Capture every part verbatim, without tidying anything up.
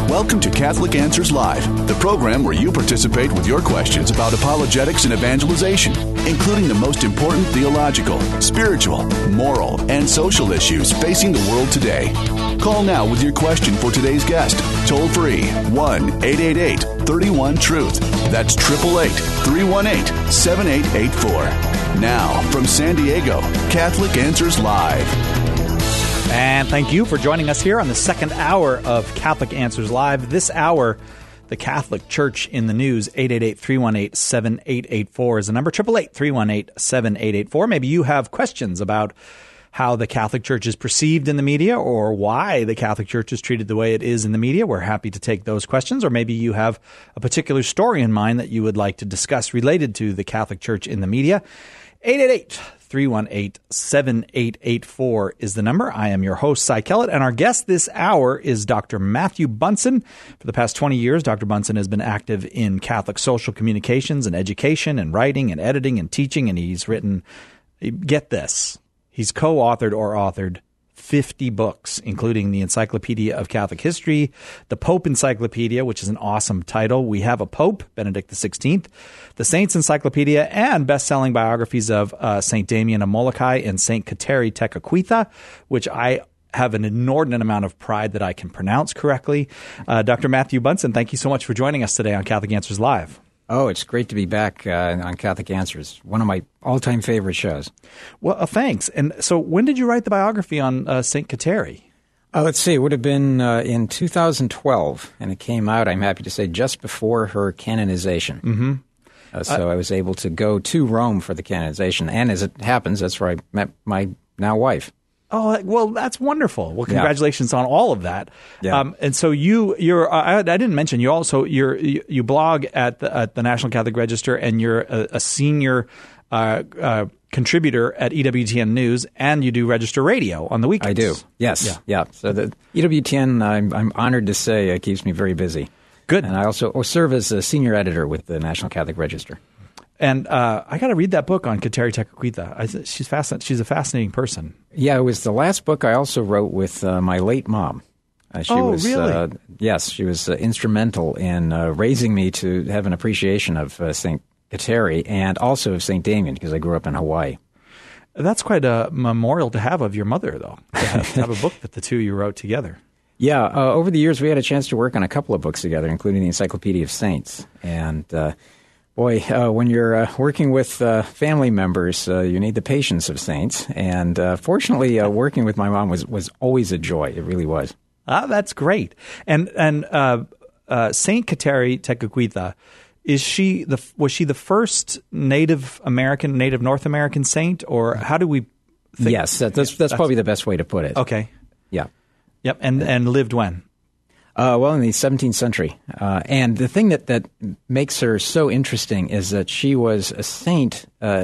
Welcome to Catholic Answers Live, the program where you participate with your questions about apologetics and evangelization, including the most important theological, spiritual, moral, and social issues facing the world today. Call now with your question for today's guest. Toll free, one eight eight eight, three one, truth. That's eight eight eight, three one eight, seven eight eight four. Now, from San Diego, Catholic Answers Live. And thank you for joining us here on the second hour of Catholic Answers Live. This hour, the Catholic Church in the News. Eight eight eight, three one eight, seven eight eight four is the number. eight eight eight, three one eight, seven eight eight four. Maybe you have questions about how the Catholic Church is perceived in the media or why the Catholic Church is treated the way it is in the media. We're happy to take those questions. Or maybe you have a particular story in mind that you would like to discuss related to the Catholic Church in the media. eight eight eight, three one eight, seven eight eight four is the number. I am your host, Cy Kellett, and our guest this hour is Doctor Matthew Bunson. For the past twenty years, Doctor Bunson has been active in Catholic social communications and education and writing and editing and teaching, and he's written, get this, he's co-authored or authored fifty books, including the Encyclopedia of Catholic History, the Pope Encyclopedia, which is an awesome title. We Have a Pope, Benedict the sixteenth, the Saints Encyclopedia, and best-selling biographies of uh, Saint Damien of Molokai and Saint Kateri Tekakwitha, which I have an inordinate amount of pride that I can pronounce correctly. Uh, Doctor Matthew Bunson, thank you so much for joining us today on Catholic Answers Live. Oh, it's great to be back uh, on Catholic Answers, one of my all-time favorite shows. Well, uh, thanks. And so when did you write the biography on uh, Saint Kateri? Uh, let's see, it would have been uh, in two thousand twelve, and it came out, I'm happy to say, just before her canonization. Mm-hmm. Uh, so uh, I was able to go to Rome for the canonization, and as it happens, that's where I met my now wife. Oh, well, that's wonderful. Well, congratulations yeah. on all of that. Yeah. Um, and so you, you're, I, I didn't mention, you also, you're, you, you blog at the, at the National Catholic Register, and you're a, a senior uh, uh, contributor at E W T N News, and you do Register Radio on the weekends. I do. Yes. Yeah. yeah. So the E W T N, I'm, I'm honored to say, uh, keeps me very busy. Good. And I also serve as a senior editor with the National Catholic Register. And uh, I got to read that book on Kateri Tekakwitha. I th- she's fascinating. She's a fascinating person. Yeah, it was the last book I also wrote with uh, my late mom. Uh, she oh, was, really? Uh, yes, she was uh, instrumental in uh, raising me to have an appreciation of uh, Saint Kateri and also of Saint Damien, because I grew up in Hawaii. That's quite a memorial to have of your mother, though, to have, to have a book that the two of you wrote together. Yeah, uh, over the years we had a chance to work on a couple of books together, including the Encyclopedia of Saints. And uh, boy, uh, when you're uh, working with uh, family members, uh, you need the patience of saints. And uh, fortunately, uh, working with my mom was, was always a joy. It really was. Ah, that's great. And and uh, uh, Saint Kateri Tekakwitha, is she the was she the first Native American, Native North American saint, or how do we think? Yes, that, that's, that's probably the best way to put it. Okay. Yeah. Yep. And and lived when? Uh, well, in the seventeenth century. Uh, and the thing that, that makes her so interesting is that she was a saint uh,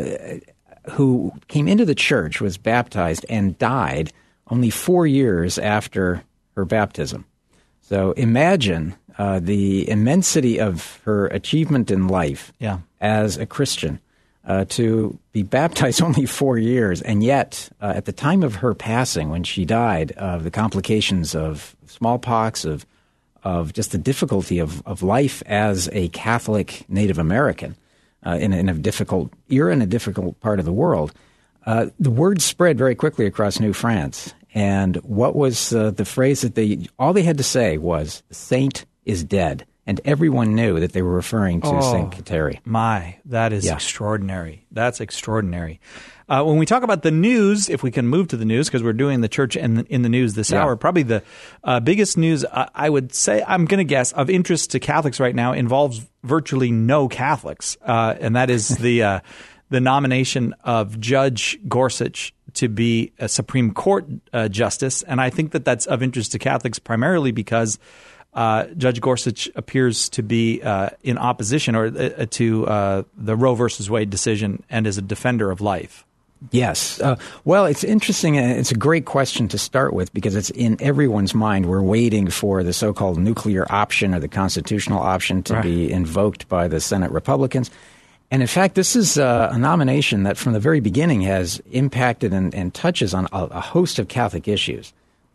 who came into the church, was baptized, and died only four years after her baptism. So imagine uh, the immensity of her achievement in life yeah. as a Christian, uh, to be baptized only four years, and yet uh, at the time of her passing, when she died of the complications of smallpox, of of just the difficulty of, of life as a Catholic Native American uh, in, a, in a difficult era, in a difficult part of the world, uh, the word spread very quickly across New France. And what was uh, the phrase that they, all they had to say was, the saint is dead. And everyone knew that they were referring to oh, Saint Kateri. My, that is yeah. extraordinary. That's extraordinary. Uh, when we talk about the news, if we can move to the news, because we're doing the church in the, in the news this yeah. hour, probably the uh, biggest news, I, I would say, I'm going to guess, of interest to Catholics right now involves virtually no Catholics, uh, and that is the uh, the nomination of Judge Gorsuch to be a Supreme Court uh, justice. And I think that that's of interest to Catholics primarily because Uh, Judge Gorsuch appears to be uh, in opposition or uh, to uh, the Roe versus Wade decision and is a defender of life. Yes. Uh, well, it's interesting. And it's a great question to start with because it's in everyone's mind. We're waiting for the so-called nuclear option or the constitutional option to right. be invoked by the Senate Republicans. And in fact, this is uh, a nomination that from the very beginning has impacted and, and touches on a, a host of Catholic issues.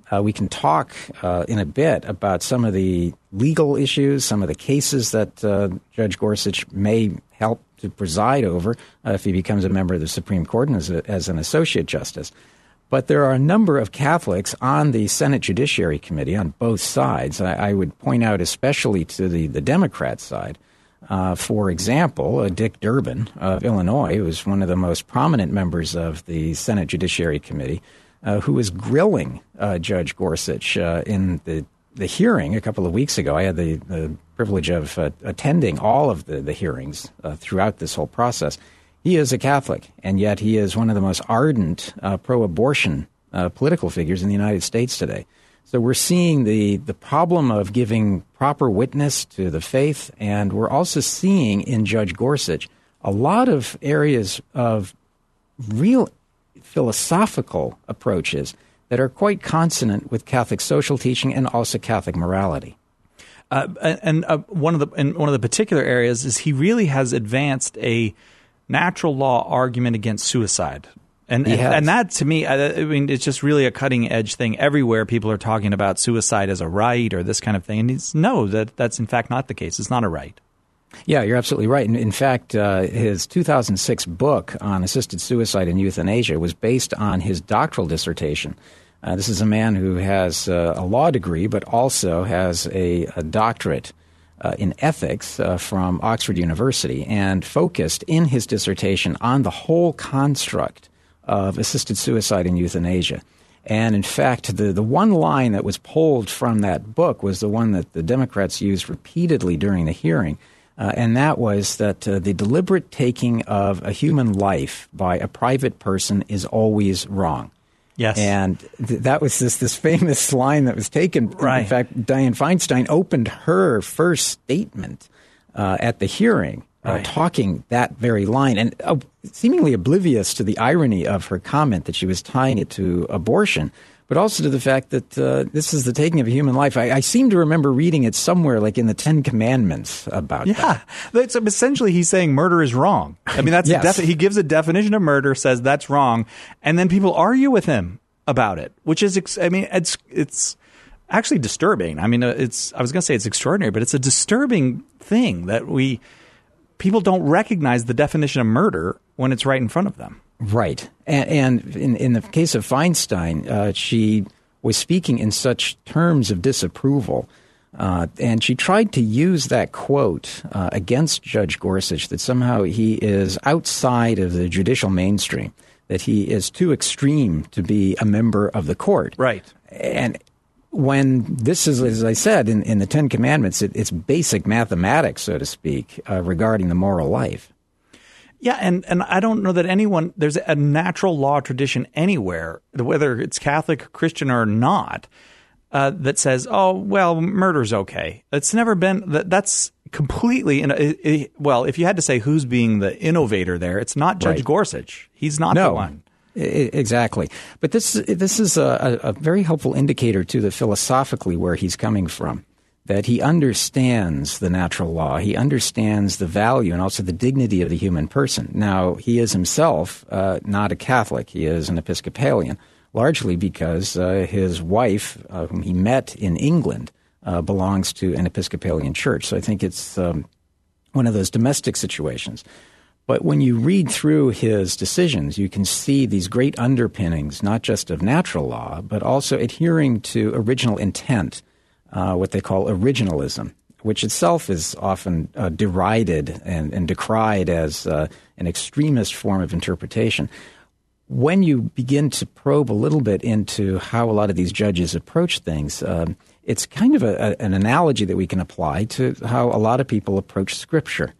Uh, we can talk uh, in a bit about some of the legal issues, some of the cases that uh, Judge Gorsuch may help to preside over uh, if he becomes a member of the Supreme Court and as, a, as an associate justice. But there are a number of Catholics on the Senate Judiciary Committee on both sides. I, I would point out especially to the, the Democrat side. Uh, for example, uh, Dick Durbin of Illinois, who is one of the most prominent members of the Senate Judiciary Committee, Uh, who was grilling uh, Judge Gorsuch uh, in the, the hearing a couple of weeks ago. I had the, the privilege of uh, attending all of the, the hearings uh, throughout this whole process. He is a Catholic, and yet he is one of the most ardent uh, pro-abortion uh, political figures in the United States today. So we're seeing the, the problem of giving proper witness to the faith, and we're also seeing in Judge Gorsuch a lot of areas of real philosophical approaches that are quite consonant with Catholic social teaching and also Catholic morality. Uh, and uh, one of the in one of the particular areas is he really has advanced a natural law argument against suicide. And and, and that, to me, I, I mean, it's just really a cutting-edge thing. Everywhere people are talking about suicide as a right or this kind of thing. And it's, no, that that's in fact not the case. It's not a right. Yeah, you're absolutely right. In, in fact, uh, his two thousand six book on assisted suicide and euthanasia was based on his doctoral dissertation. Uh, this is a man who has uh, a law degree, but also has a, a doctorate uh, in ethics uh, from Oxford University, and focused in his dissertation on the whole construct of assisted suicide and euthanasia. And in fact, the, the one line that was pulled from that book was the one that the Democrats used repeatedly during the hearing. Uh, and that was that uh, the deliberate taking of a human life by a private person is always wrong. Yes. And th- that was this this famous line that was taken. Right. In fact, Dianne Feinstein opened her first statement uh, at the hearing, uh, right. talking that very line, and uh, seemingly oblivious to the irony of her comment that she was tying it to abortion, but also to the fact that uh, this is the taking of a human life. I, I seem to remember reading it somewhere, like in the Ten Commandments, about yeah. that. Yeah, it's essentially he's saying murder is wrong. I mean, that's yes. a defi- he gives a definition of murder, says that's wrong, and then people argue with him about it, which is, ex- I mean, it's it's actually disturbing. I mean, it's I was going to say it's extraordinary, but it's a disturbing thing that we people don't recognize the definition of murder when it's right in front of them. Right. And, and in, in the case of Feinstein, uh, she was speaking in such terms of disapproval, uh, and she tried to use that quote uh, against Judge Gorsuch, that somehow he is outside of the judicial mainstream, that he is too extreme to be a member of the court. Right. And when this is, as I said, in, in the Ten Commandments, it, it's basic mathematics, so to speak, uh, regarding the moral life. Yeah, and, and I don't know that anyone, there's a natural law tradition anywhere, whether it's Catholic, Christian, or not, uh, that says, oh, well, murder's okay. It's never been, that, that's completely, in a, it, it, well, if you had to say who's being the innovator there, it's not Judge right. Gorsuch. He's not no, the one. I, exactly. But this, this is a, a very helpful indicator to the philosophically where he's coming from. That he understands the natural law. He understands the value and also the dignity of the human person. Now, he is himself uh, not a Catholic. He is an Episcopalian, largely because uh, his wife, uh, whom he met in England, uh, belongs to an Episcopalian church. So I think it's um, one of those domestic situations. But when you read through his decisions, you can see these great underpinnings, not just of natural law, but also adhering to original intent. Uh, what they call originalism, which itself is often uh, derided and, and decried as uh, an extremist form of interpretation. When you begin to probe a little bit into how a lot of these judges approach things, uh, it's kind of a, a, an analogy that we can apply to how a lot of people approach Scripture.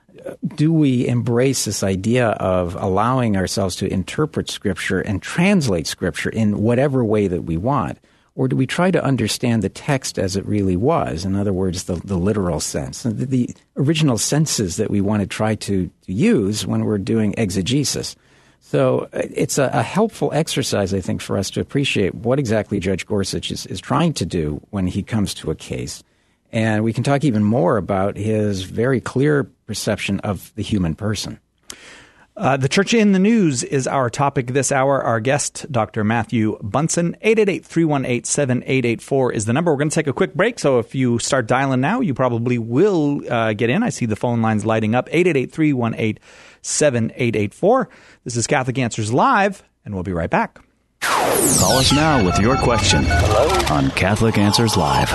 Do we embrace this idea of allowing ourselves to interpret Scripture and translate Scripture in whatever way that we want? Or do we try to understand the text as it really was? In other words, the, the literal sense, the, the original senses that we want to try to, to use when we're doing exegesis. So it's a, a helpful exercise, I think, for us to appreciate what exactly Judge Gorsuch is, is trying to do when he comes to a case. And we can talk even more about his very clear perception of the human person. Uh, the Church in the News is our topic this hour. Our guest, Doctor Matthew Bunson. eight eight eight, three one eight, seven eight eight four is the number. We're going to take a quick break, so if you start dialing now, you probably will uh, get in. I see the phone lines lighting up. eight eight eight, three one eight, seven eight eight four. This is Catholic Answers Live, and we'll be right back. Call us now with your question. Hello? On Catholic Answers Live.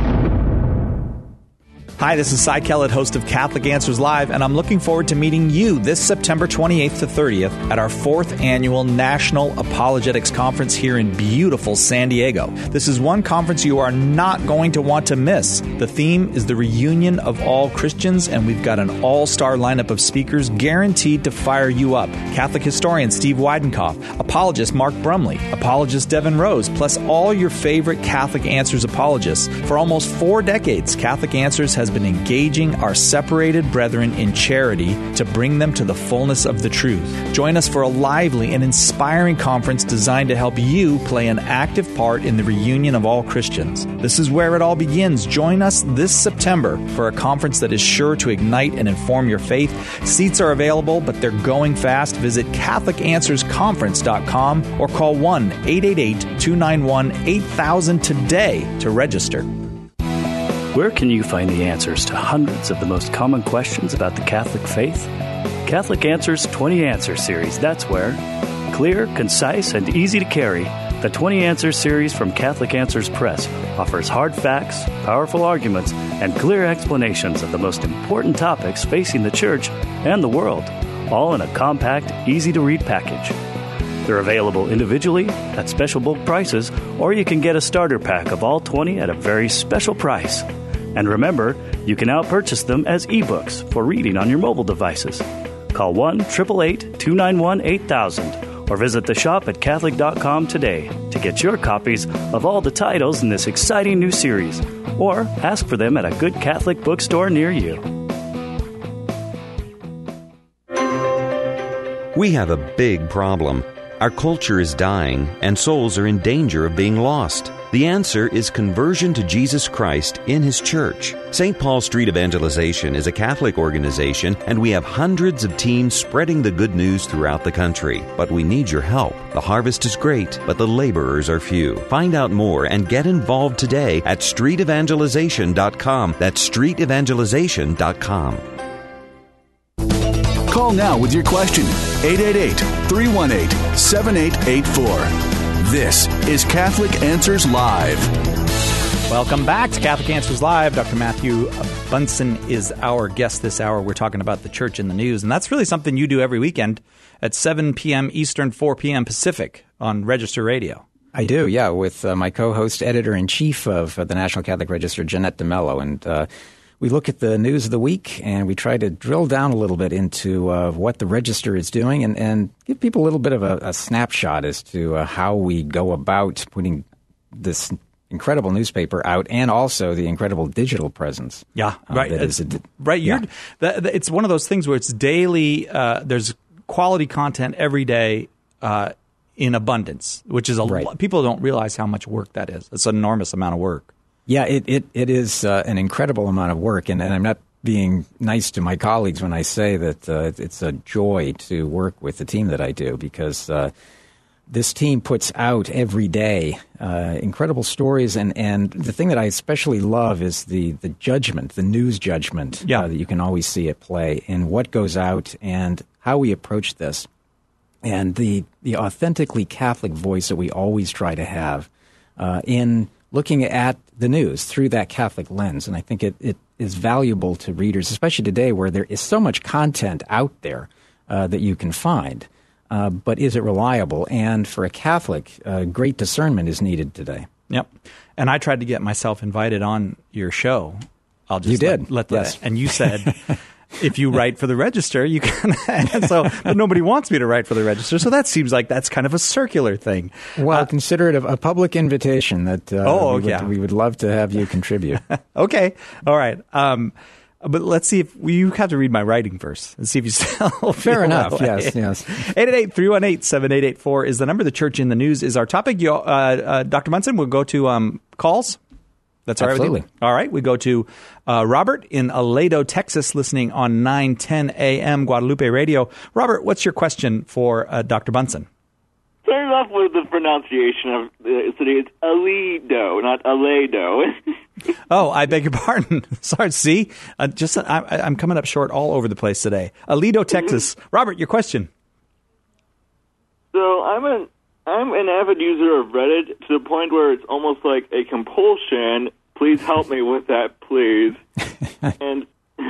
Hi, this is Cy Kellett, host of Catholic Answers Live, and I'm looking forward to meeting you this September twenty-eighth to thirtieth at our fourth annual National Apologetics Conference here in beautiful San Diego. This is one conference you are not going to want to miss. The theme is the reunion of all Christians, and we've got an all-star lineup of speakers guaranteed to fire you up. Catholic historian Steve Weidenkopf, apologist Mark Brumley, apologist Devin Rose, plus all your favorite Catholic Answers apologists. For almost four decades, Catholic Answers has been engaging our separated brethren in charity to bring them to the fullness of the truth. Join us for a lively and inspiring conference designed to help you play an active part in the reunion of all Christians. This is where it all begins. Join us this September for a conference that is sure to ignite and inform your faith. Seats are available, but they're going fast. Visit Catholic Answers Conference dot com or call one eight eight eight, two nine one, eight thousand today to register. Where can you find the answers to hundreds of the most common questions about the Catholic faith? Catholic Answers twenty Answer Series, that's where. Clear, concise, and easy to carry, the twenty Answer Series from Catholic Answers Press offers hard facts, powerful arguments, and clear explanations of the most important topics facing the Church and the world, all in a compact, easy-to-read package. They're available individually at special bulk prices, or you can get a starter pack of all twenty at a very special price. And remember, you can now purchase them as ebooks for reading on your mobile devices. Call one eight eight eight, two nine one, eight thousand or visit the shop at Catholic dot com today to get your copies of all the titles in this exciting new series, or ask for them at a good Catholic bookstore near you. We have a big problem. Our culture is dying, and souls are in danger of being lost. The answer is conversion to Jesus Christ in His church. Saint Paul Street Evangelization is a Catholic organization, and we have hundreds of teams spreading the good news throughout the country. But we need your help. The harvest is great, but the laborers are few. Find out more and get involved today at street evangelization dot com. That's street evangelization dot com. Call now with your question. eight eight eight, three one eight, seven eight eight four. This is Catholic Answers Live. Welcome back to Catholic Answers Live. Doctor Matthew Bunson is our guest this hour. We're talking about the Church in the News, and that's really something you do every weekend at seven p.m. Eastern, four p.m. Pacific on Register Radio. I do, yeah, with uh, my co-host, editor-in-chief of uh, the National Catholic Register, Jeanette DeMello, and uh, we look at the news of the week, and we try to drill down a little bit into uh, what the Register is doing and, and give people a little bit of a, a snapshot as to uh, how we go about putting this incredible newspaper out, and also the incredible digital presence. Yeah, uh, right. That it's, is a, right. Yeah. You're, that, that, it's one of those things where it's daily. Uh, there's quality content every day uh, in abundance, which is a right. lot. People don't realize how much work that is. It's an enormous amount of work. Yeah, it, it, it is uh, an incredible amount of work, and, and I'm not being nice to my colleagues when I say that uh, it's a joy to work with the team that I do, because uh, this team puts out every day uh, incredible stories, and, and the thing that I especially love is the, the judgment, the news judgment yeah. uh, that you can always see at play in what goes out and how we approach this, and the, the authentically Catholic voice that we always try to have uh, in looking at the news through that Catholic lens. And I think it, it is valuable to readers, especially today where there is so much content out there uh, that you can find. Uh, but is it reliable? And for a Catholic, uh, great discernment is needed today. Yep. And I tried to get myself invited on your show. I'll just you did. Let, let the, yes. And you said, if you write for the Register, you can. And so, but nobody wants me to write for the Register, so that seems like that's kind of a circular thing. Well, uh, consider it a, a public invitation that uh, oh, we, would, yeah. we would love to have you contribute. Okay, all right. Um, but let's see if we, you have to read my writing first and see if you still Fair enough. Yes, yes. eight eight eight, three one eight, seven eight eight four is the number. The Church in the News is our topic. You, uh, uh, Doctor Bunson, we'll go to um, calls. That's all right Absolutely. with you? All right. We go to uh, Robert in Aledo, Texas, listening on nine ten A M Guadalupe Radio. Robert, what's your question for uh, Doctor Bunson? Starting off with the pronunciation of the city, it's Aledo, not Aledo. Oh, I beg your pardon. Sorry. See, uh, just uh, I, I'm coming up short all over the place today. Aledo, Texas. Robert, your question. So I'm an I'm an avid user of Reddit to the point where it's almost like a compulsion. Please help me with that, please. And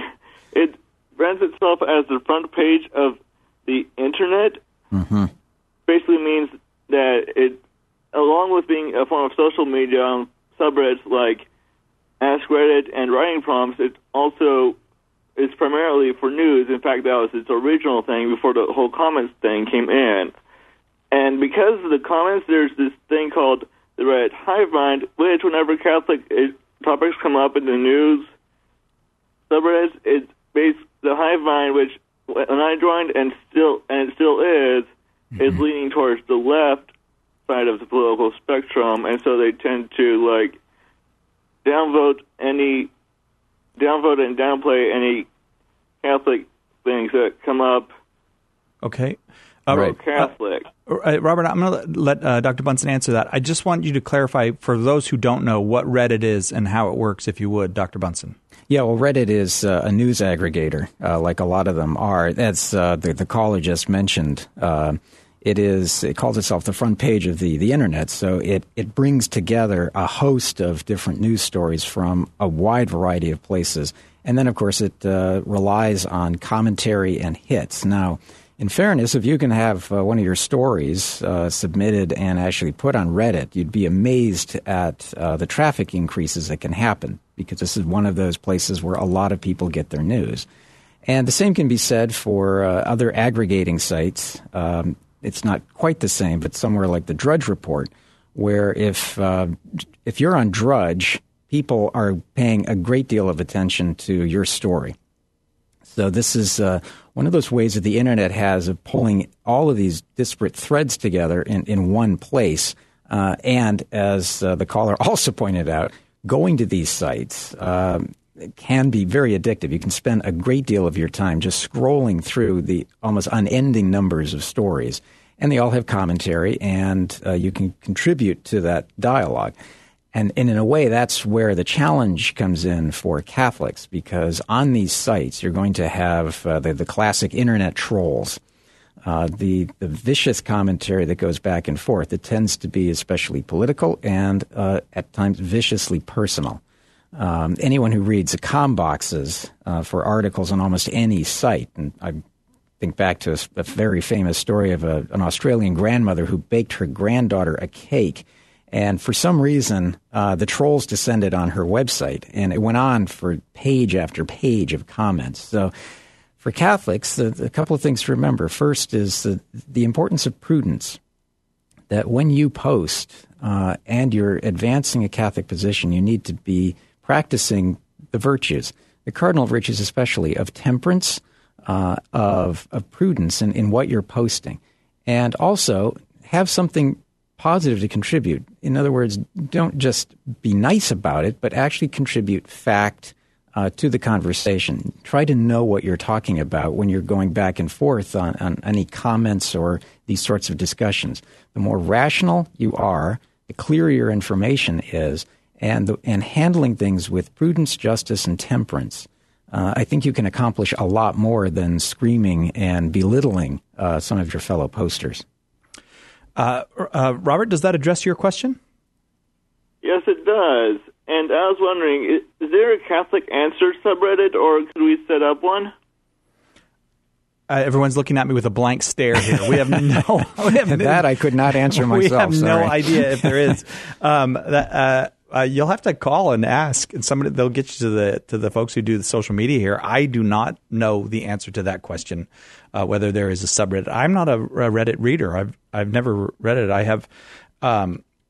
it brands itself as the front page of the internet. Mm-hmm. Basically means that it, along with being a form of social media on subreddits like Ask Reddit and writing prompts, it also is primarily for news. In fact, that was its original thing before the whole comments thing came in. And because of the comments, there's this thing called the Reddit hive mind, which whenever Catholic topics come up in the news subreddits, it's based the hive mind, which when I joined and still and it still is, mm-hmm. is leaning towards the left side of the political spectrum, and so they tend to like downvote any downvote and downplay any Catholic things that come up. Okay. Uh, right. Catholic. Uh, Robert, I'm going to let uh, Doctor Bunson answer that. I just want you to clarify for those who don't know what Reddit is and how it works, if you would, Doctor Bunson. Yeah, well, Reddit is uh, a news aggregator, uh, like a lot of them are. That's uh, the, the caller just mentioned. Uh, it is. It calls itself the front page of the, the internet, so it, it brings together a host of different news stories from a wide variety of places. And then, of course, it uh, relies on commentary and hits. Now, in fairness, if you can have uh, one of your stories uh, submitted and actually put on Reddit, you'd be amazed at uh, the traffic increases that can happen, because this is one of those places where a lot of people get their news. And the same can be said for uh, other aggregating sites. Um, it's not quite the same, but somewhere like the Drudge Report, where if uh, if you're on Drudge, people are paying a great deal of attention to your story. So this is uh, one of those ways that the internet has of pulling all of these disparate threads together in, in one place. Uh, and as uh, the caller also pointed out, going to these sites um, can be very addictive. You can spend a great deal of your time just scrolling through the almost unending numbers of stories. And they all have commentary, and uh, you can contribute to that dialogue. And, and in a way, that's where the challenge comes in for Catholics, because on these sites, you're going to have uh, the, the classic internet trolls, uh, the, the vicious commentary that goes back and forth. It tends to be especially political and uh, at times viciously personal. Um, anyone who reads the com boxes uh, for articles on almost any site, and I think back to a, a very famous story of a, an Australian grandmother who baked her granddaughter a cake. And for some reason, uh, the trolls descended on her website, and it went on for page after page of comments. So for Catholics, the, the couple of things to remember. First is the, the importance of prudence, that when you post uh, and you're advancing a Catholic position, you need to be practicing the virtues, the cardinal virtues especially, of temperance, uh, of, of prudence in, in what you're posting. And also have something positive to contribute. In other words, don't just be nice about it, but actually contribute fact uh, to the conversation. Try to know what you're talking about when you're going back and forth on, on any comments or these sorts of discussions. The more rational you are, the clearer your information is, and the, and handling things with prudence, justice, and temperance. Uh, I think you can accomplish a lot more than screaming and belittling uh, some of your fellow posters. Uh, uh, Robert, does that address your question? Yes, it does. And I was wondering, is, is there a Catholic Answers subreddit, or could we set up one? Uh, everyone's looking at me with a blank stare here. We have no... We have that I could not answer myself. We have sorry. no idea if there is. Um, that, uh, uh, you'll have to call and ask, and somebody they'll get you to the to the folks who do the social media here. I do not know the answer to that question, uh, whether there is a subreddit. I'm not a, a Reddit reader. I've I've never read it. I have um,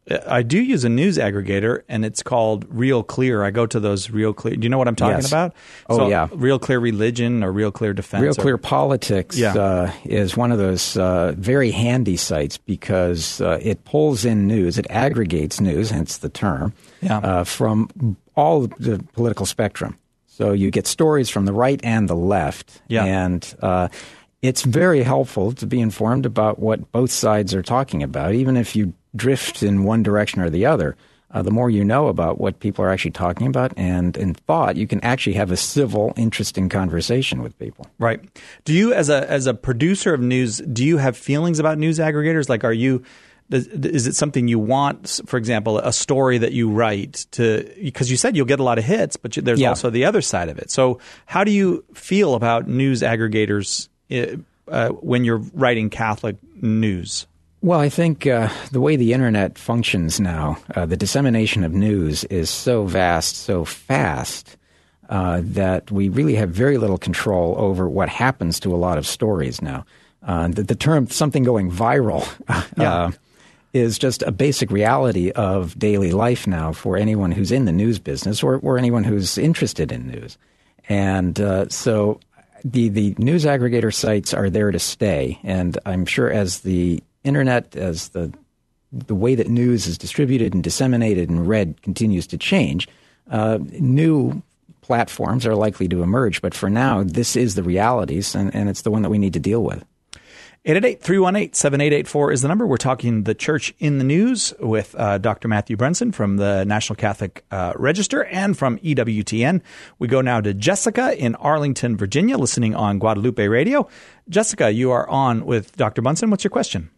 I do use a news aggregator, and it's called Real Clear. I go to those Real Clear. Do you know what I'm talking yes. about? Oh, so, yeah. Real Clear Religion or Real Clear Defense. Real or, Clear Politics yeah. uh, is one of those uh, very handy sites because uh, it pulls in news, it aggregates news, hence the term, yeah. uh, from all the political spectrum. So you get stories from the right and the left. Yeah. And uh, it's very helpful to be informed about what both sides are talking about, even if you drift in one direction or the other. Uh, the more you know about what people are actually talking about and in thought, you can actually have a civil, interesting conversation with people. Right. Do you, as a as a producer of news, do you have feelings about news aggregators? Like, are you, does, is it something you want, for example, a story that you write to, because you said you'll get a lot of hits, but you, there's yeah. also the other side of it. So how do you feel about news aggregators uh, when you're writing Catholic news? Well, I think uh, the way the internet functions now, uh, the dissemination of news is so vast, so fast, uh, that we really have very little control over what happens to a lot of stories now. Uh, the, the term something going viral uh, yeah. is just a basic reality of daily life now for anyone who's in the news business or, or anyone who's interested in news. And uh, so the, the news aggregator sites are there to stay. And I'm sure as the Internet, as the the way that news is distributed and disseminated and read continues to change, uh, new platforms are likely to emerge. But for now, this is the realities, and, and it's the one that we need to deal with. eight eight eight, three one eight, seven eight eight four is the number. We're talking the Church in the News with uh, Doctor Matthew Brunson from the National Catholic uh, Register and from E W T N. We go now to Jessica in Arlington, Virginia, listening on Guadalupe Radio. Jessica, you are on with Doctor Brunson. What's your question?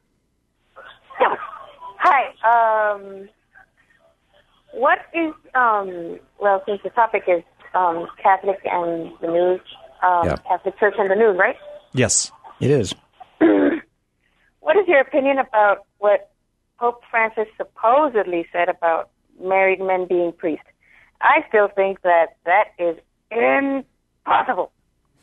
Hi. Um, what is, um, well, since the topic is um, Catholic and the news, um, yeah. Catholic Church and the news, right? Yes. It is. What is your opinion about what Pope Francis supposedly said about married men being priests? I still think that that is impossible.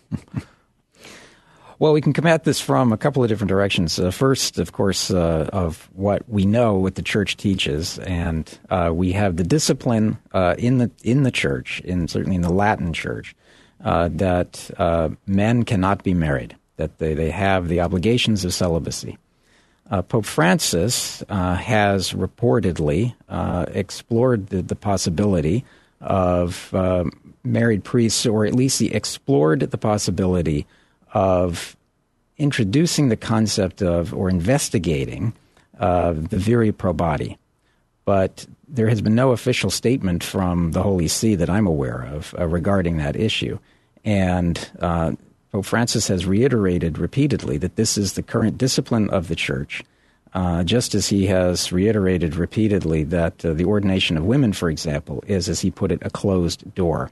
Well, we can come at this from a couple of different directions. Uh, first, of course, uh, of what we know, what the Church teaches, and uh, we have the discipline uh, in the in the Church, in certainly in the Latin Church, uh, that uh, men cannot be married, that they, they have the obligations of celibacy. Uh, Pope Francis uh, has reportedly uh, explored the, the possibility of uh, married priests, or at least he explored the possibility of introducing the concept of or investigating uh, the viri probati. But there has been no official statement from the Holy See that I'm aware of uh, regarding that issue. And uh, Pope Francis has reiterated repeatedly that this is the current discipline of the Church, uh, just as he has reiterated repeatedly that uh, the ordination of women, for example, is, as he put it, a closed door.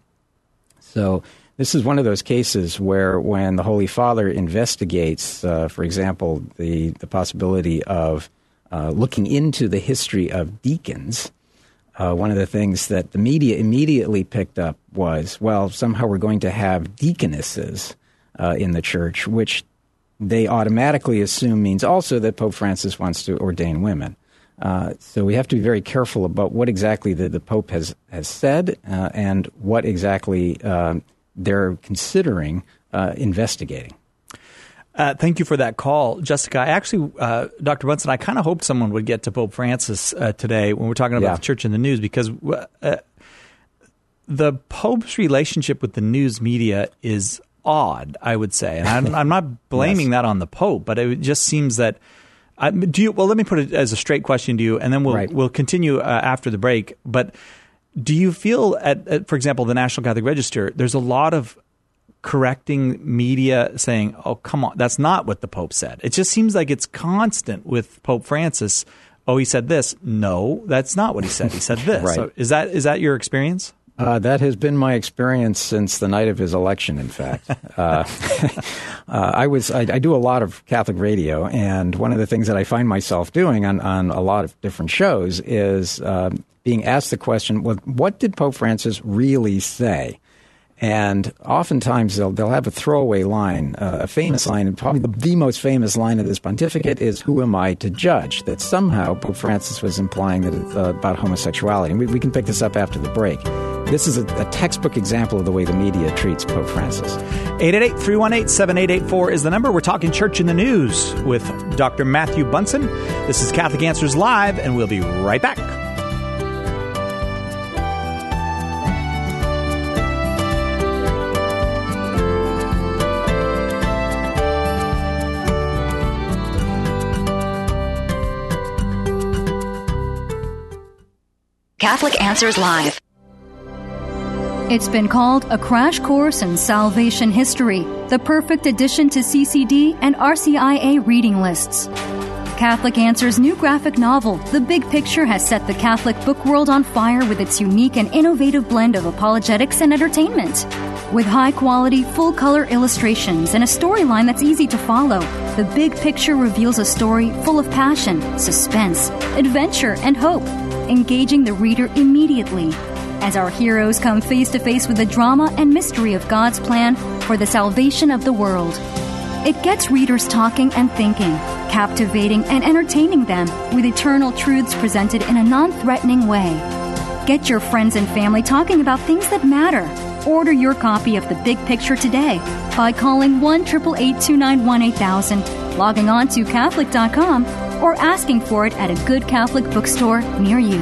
So this is one of those cases where when the Holy Father investigates, uh, for example, the, the possibility of uh, looking into the history of deacons, uh, one of the things that the media immediately picked up was, well, somehow we're going to have deaconesses uh, in the Church, which they automatically assume means also that Pope Francis wants to ordain women. Uh, so we have to be very careful about what exactly the, the Pope has, has said uh, and what exactly uh, they're considering uh, investigating. Uh, thank you for that call, Jessica. I actually, uh, Doctor Brunson, I kind of hoped someone would get to Pope Francis uh, today when we're talking about yeah. the Church in the News, because uh, the Pope's relationship with the news media is odd, I would say. And I'm, I'm not blaming yes. that on the Pope, but it just seems that I, do you? Well, let me put it as a straight question to you, and then we'll right. we'll continue uh, after the break. But do you feel, at, at, for example, the National Catholic Register, there's a lot of correcting media saying, "Oh, come on, that's not what the Pope said." It just seems like it's constant with Pope Francis. Oh, he said this. No, that's not what he said. He said this. right. So is that is that your experience? Uh, that has been my experience since the night of his election, in fact. uh, uh, I was I, I do a lot of Catholic radio, and one of the things that I find myself doing on, on a lot of different shows is uh, being asked the question, well, what did Pope Francis really say? And oftentimes they'll they'll have a throwaway line, uh, a famous line, and probably the, the most famous line of this pontificate is, "Who am I to judge?" That somehow Pope Francis was implying that it's uh, about homosexuality. And we, we can pick this up after the break. This is a, a textbook example of the way the media treats Pope Francis. eight eight eight, three one eight, seven eight eight four is the number. We're talking Church in the News with Doctor Matthew Bunson. This is Catholic Answers Live, and we'll be right back. Catholic Answers Live. It's been called a crash course in salvation history, the perfect addition to C C D and R C I A reading lists. Catholic Answers' new graphic novel, The Big Picture, has set the Catholic book world on fire with its unique and innovative blend of apologetics and entertainment. With high-quality, full-color illustrations and a storyline that's easy to follow, The Big Picture reveals a story full of passion, suspense, adventure, and hope, engaging the reader immediately as our heroes come face-to-face with the drama and mystery of God's plan for the salvation of the world. It gets readers talking and thinking, captivating and entertaining them with eternal truths presented in a non-threatening way. Get your friends and family talking about things that matter. Order your copy of The Big Picture today by calling one eight eight eight, two nine one, eight thousand, logging on to Catholic dot com, or asking for it at a good Catholic bookstore near you.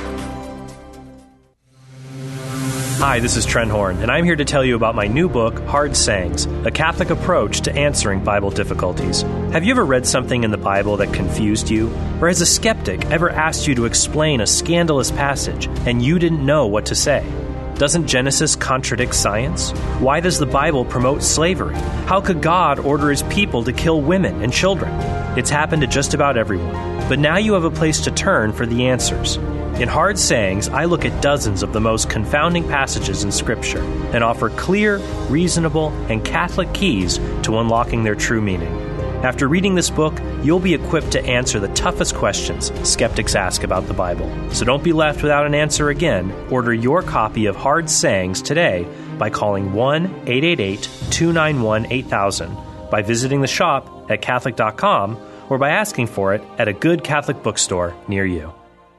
Hi, this is Trent Horn, and I'm here to tell you about my new book, Hard Sayings, a Catholic approach to answering Bible difficulties. Have you ever read something in the Bible that confused you? Or has a skeptic ever asked you to explain a scandalous passage and you didn't know what to say? Doesn't Genesis contradict science? Why does the Bible promote slavery? How could God order his people to kill women and children? It's happened to just about everyone. But now you have a place to turn for the answers. In Hard Sayings, I look at dozens of the most confounding passages in Scripture and offer clear, reasonable, and Catholic keys to unlocking their true meaning. After reading this book, you'll be equipped to answer the toughest questions skeptics ask about the Bible. So don't be left without an answer again. Order your copy of Hard Sayings today by calling one eight eight eight, two nine one, eight thousand, by visiting the shop at Catholic dot com, or by asking for it at a good Catholic bookstore near you.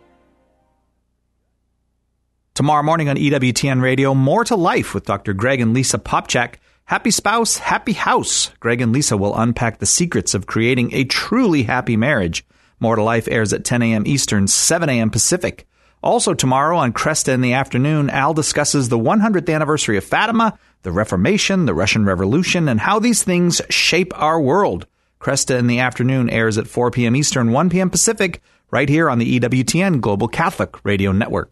Tomorrow morning on E W T N Radio, More to Life with Doctor Greg and Lisa Popchak. Happy spouse, happy house. Greg and Lisa will unpack the secrets of creating a truly happy marriage. More to Life airs at ten a.m. Eastern, seven a.m. Pacific. Also tomorrow on Cresta in the afternoon, Al discusses the one hundredth anniversary of Fatima, the Reformation, the Russian Revolution, and how these things shape our world. Cresta in the afternoon airs at four p.m. Eastern, one p.m. Pacific, right here on the E W T N Global Catholic Radio Network.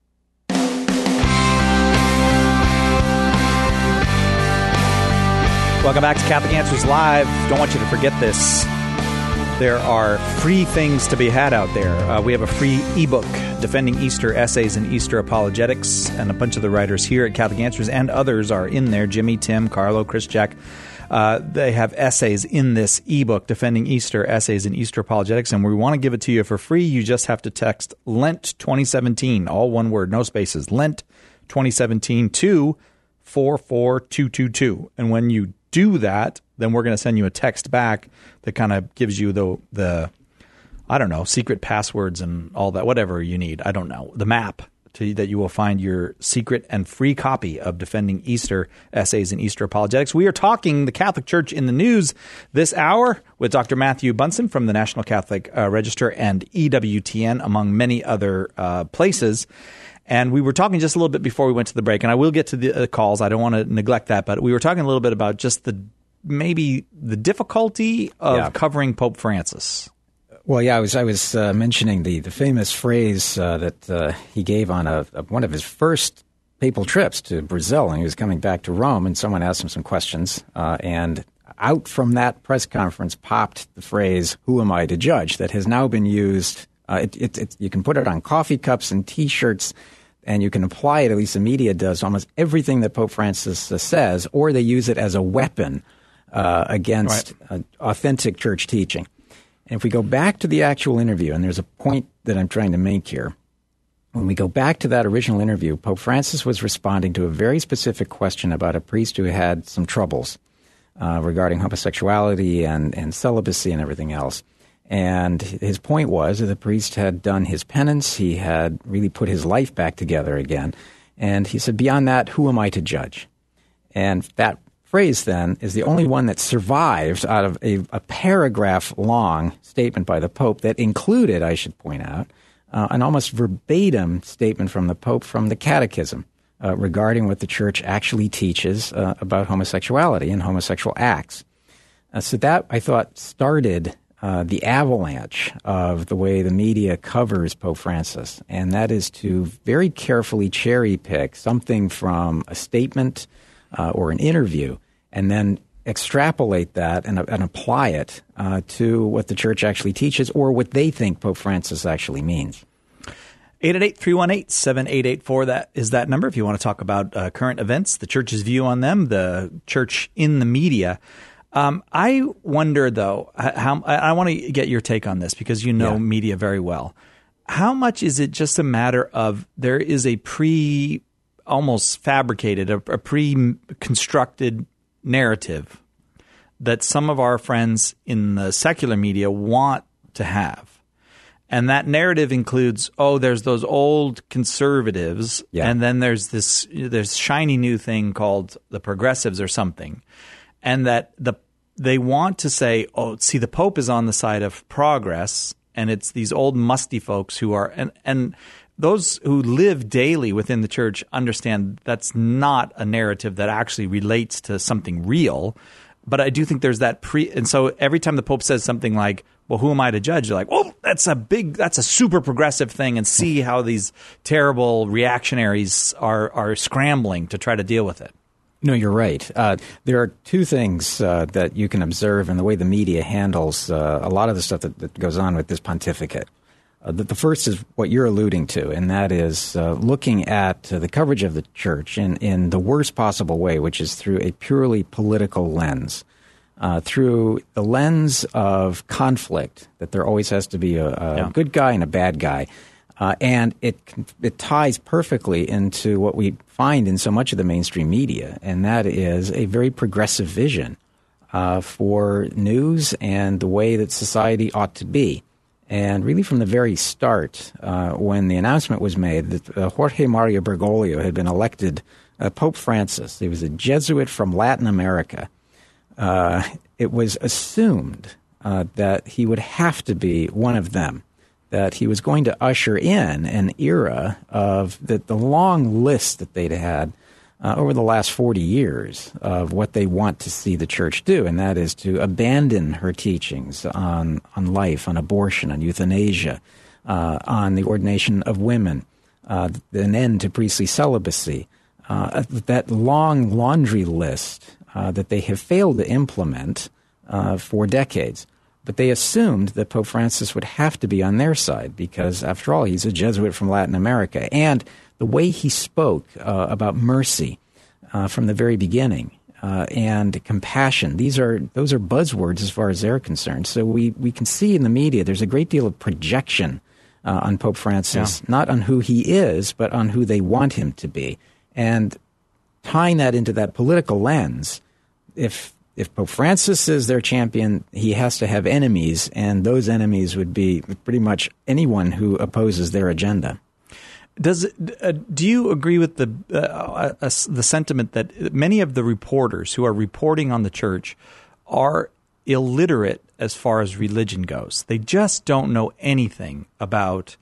Welcome back to Catholic Answers Live. Don't want you to forget this. There are free things to be had out there. Uh, we have a free ebook, Defending Easter Essays in Easter Apologetics, and a bunch of the writers here at Catholic Answers and others are in there. Jimmy, Tim, Carlo, Chris Jack. Uh, they have essays in this ebook, Defending Easter Essays in Easter Apologetics, and we want to give it to you for free. You just have to text Lent twenty seventeen, all one word, no spaces, Lent twenty seventeen to four four two two two. And when you do that, then we're going to send you a text back that kind of gives you the, the I don't know, secret passwords and all that, whatever you need. I don't know. The map to, that you will find your secret and free copy of Defending Easter Essays in Easter Apologetics. We are talking the Catholic Church in the News this hour with Doctor Matthew Bunson from the National Catholic uh, Register and E W T N, among many other uh, places. And we were talking just a little bit before we went to the break, and I will get to the uh, calls. I don't want to neglect that, but we were talking a little bit about just the maybe the difficulty of yeah. covering Pope Francis. Well, yeah, I was I was uh, mentioning the the famous phrase uh, that uh, he gave on a, a one of his first papal trips to Brazil, and he was coming back to Rome, and someone asked him some questions, uh, and out from that press conference popped the phrase, "Who am I to judge?" that has now been used. Uh, it, it, it, you can put it on coffee cups and T-shirts, and you can apply it, at least the media does, almost everything that Pope Francis uh, says, or they use it as a weapon uh, against right. uh, authentic church teaching. And if we go back to the actual interview, and there's a point that I'm trying to make here, when we go back to that original interview, Pope Francis was responding to a very specific question about a priest who had some troubles uh, regarding homosexuality and, and celibacy and everything else. And his point was that the priest had done his penance. He had really put his life back together again. And he said, beyond that, who am I to judge? And that phrase then is the only one that survived out of a, a paragraph-long statement by the Pope that included, I should point out, uh, an almost verbatim statement from the Pope from the Catechism uh, regarding what the Church actually teaches uh, about homosexuality and homosexual acts. Uh, so that, I thought, started uh, the avalanche of the way the media covers Pope Francis, and that is to very carefully cherry-pick something from a statement uh, or an interview and then extrapolate that and, and apply it uh, to what the Church actually teaches or what they think Pope Francis actually means. eight eight eight, three one eight, seven eight eight four, that is that number if you want to talk about uh, current events, the Church's view on them, the Church in the media. Um, I wonder, though, how I, I want to get your take on this because you know yeah. media very well. How much is it just a matter of there is a pre, almost fabricated, a, a pre-constructed narrative that some of our friends in the secular media want to have? And that narrative includes, oh, there's those old conservatives, yeah. and then there's this there's shiny new thing called the progressives or something. And that the they want to say, oh, see, the Pope is on the side of progress, and it's these old musty folks who are and and those who live daily within the Church understand that's not a narrative that actually relates to something real. But I do think there's that pre – and so every time the Pope says something like, well, who am I to judge? You're like, oh, that's a big – that's a super progressive thing, and see how these terrible reactionaries are are scrambling to try to deal with it. No, you're right. Uh, there are two things uh, that you can observe in the way the media handles uh, a lot of the stuff that, that goes on with this pontificate. Uh, the, the first is what you're alluding to, and that is uh, looking at uh, the coverage of the Church in, in the worst possible way, which is through a purely political lens, uh, through the lens of conflict, that there always has to be a, a yeah. good guy and a bad guy. Uh, and it it ties perfectly into what we find in so much of the mainstream media, and that is a very progressive vision uh, for news and the way that society ought to be. And really from the very start, uh, when the announcement was made that uh, Jorge Mario Bergoglio had been elected uh, Pope Francis, he was a Jesuit from Latin America, uh, it was assumed uh, that he would have to be one of them, that he was going to usher in an era of the, the long list that they'd had uh, over the last forty years of what they want to see the Church do, and that is to abandon her teachings on, on life, on abortion, on euthanasia, uh, on the ordination of women, uh, an end to priestly celibacy, uh, that long laundry list uh, that they have failed to implement uh, for decades. But they assumed that Pope Francis would have to be on their side because, after all, he's a Jesuit from Latin America. And the way he spoke uh, about mercy uh, from the very beginning uh, and compassion, these are those are buzzwords as far as they're concerned. So we, we can see in the media there's a great deal of projection uh, on Pope Francis, yeah. not on who he is, but on who they want him to be. And tying that into that political lens, if If Pope Francis is their champion, he has to have enemies, and those enemies would be pretty much anyone who opposes their agenda. Does it, uh, do you agree with the uh, uh, the sentiment that many of the reporters who are reporting on the Church are illiterate as far as religion goes? They just don't know anything about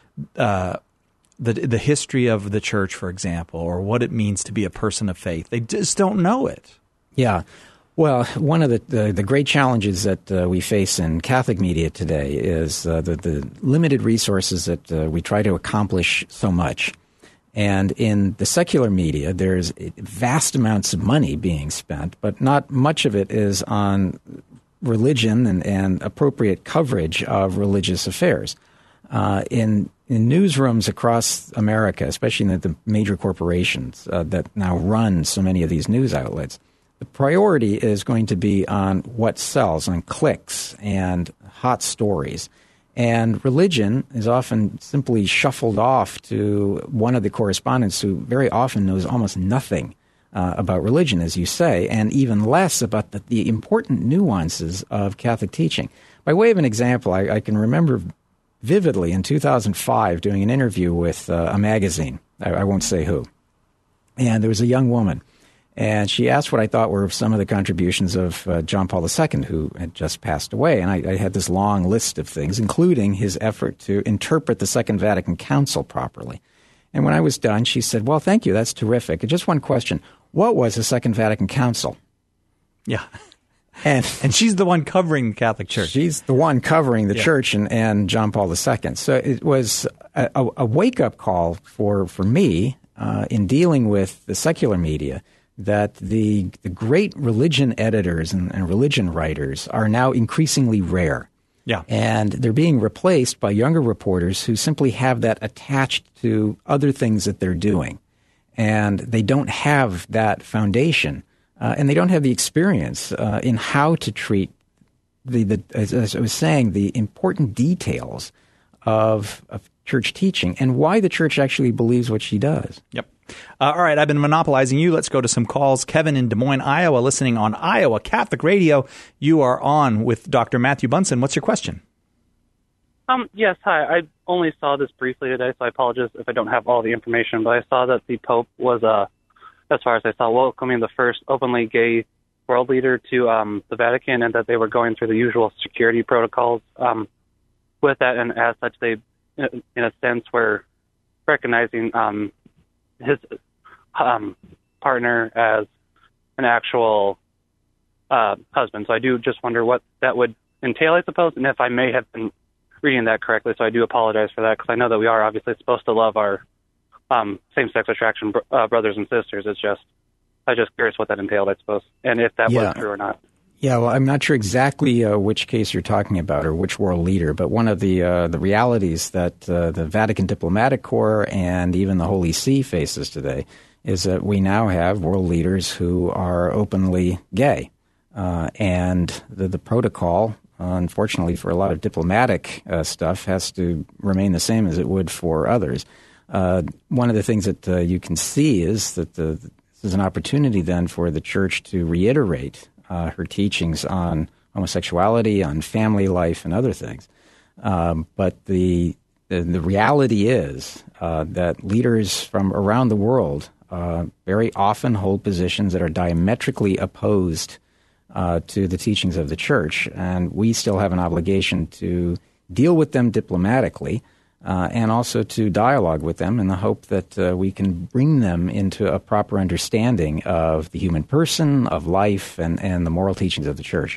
uh, the the history of the Church, for example, or what it means to be a person of faith. They just don't know it. Yeah. Well, one of the, the, the great challenges that uh, we face in Catholic media today is uh, the, the limited resources that uh, we try to accomplish so much. And in the secular media, there's vast amounts of money being spent, but not much of it is on religion and, and appropriate coverage of religious affairs. Uh, in in newsrooms across America, especially in the, the major corporations uh, that now run so many of these news outlets, the priority is going to be on what sells, on clicks and hot stories. And religion is often simply shuffled off to one of the correspondents who very often knows almost nothing uh, about religion, as you say, and even less about the, the important nuances of Catholic teaching. By way of an example, I, I can remember vividly in two thousand five doing an interview with uh, a magazine. I, I won't say who. And there was a young woman. And she asked what I thought were some of the contributions of uh, John Paul the Second, who had just passed away. And I, I had this long list of things, including his effort to interpret the Second Vatican Council properly. And when I was done, she said, well, thank you. That's terrific. Just one question. What was the Second Vatican Council? Yeah. And, and she's the one covering the Catholic Church. She's the one covering the yeah. Church and, and John Paul the Second. So it was a, a, a wake-up call for, for me uh, in dealing with the secular media, that the, the great religion editors and, and religion writers are now increasingly rare. Yeah. And they're being replaced by younger reporters who simply have that attached to other things that they're doing. And they don't have that foundation, uh, and they don't have the experience uh, in how to treat, the, the as, as I was saying, the important details of, of church teaching and why the church actually believes what she does. Yep. Uh, all right, I've been monopolizing you. Let's go to some calls. Kevin in Des Moines, Iowa, listening on Iowa Catholic Radio. You are on with Doctor Matthew Bunson. What's your question? Um, yes, hi. I only saw this briefly today, so I apologize if I don't have all the information, but I saw that the Pope was, uh, as far as I saw, welcoming the first openly gay world leader to um, the Vatican, and that they were going through the usual security protocols um, with that, and as such, they, in a sense, were recognizing um, his um, partner as an actual uh, husband. So I do just wonder what that would entail, I suppose, and if I may have been reading that correctly. So I do apologize for that, because I know that we are obviously supposed to love our um, same-sex attraction uh, brothers and sisters. It's just, I'm just curious what that entailed, I suppose, and if that yeah. was true or not. Yeah, well, I'm not sure exactly uh, which case you're talking about or which world leader, but one of the uh, the realities that uh, the Vatican Diplomatic Corps and even the Holy See faces today is that we now have world leaders who are openly gay. Uh, and the, the protocol, uh, unfortunately, for a lot of diplomatic uh, stuff has to remain the same as it would for others. Uh, one of the things that uh, you can see is that the, this is an opportunity then for the Church to reiterate Uh, her teachings on homosexuality, on family life, and other things. Um, but the, the the reality is uh, that leaders from around the world uh, very often hold positions that are diametrically opposed uh, to the teachings of the Church, and we still have an obligation to deal with them diplomatically uh, and also to dialogue with them in the hope that uh, we can bring them into a proper understanding of the human person, of life, and, and the moral teachings of the Church.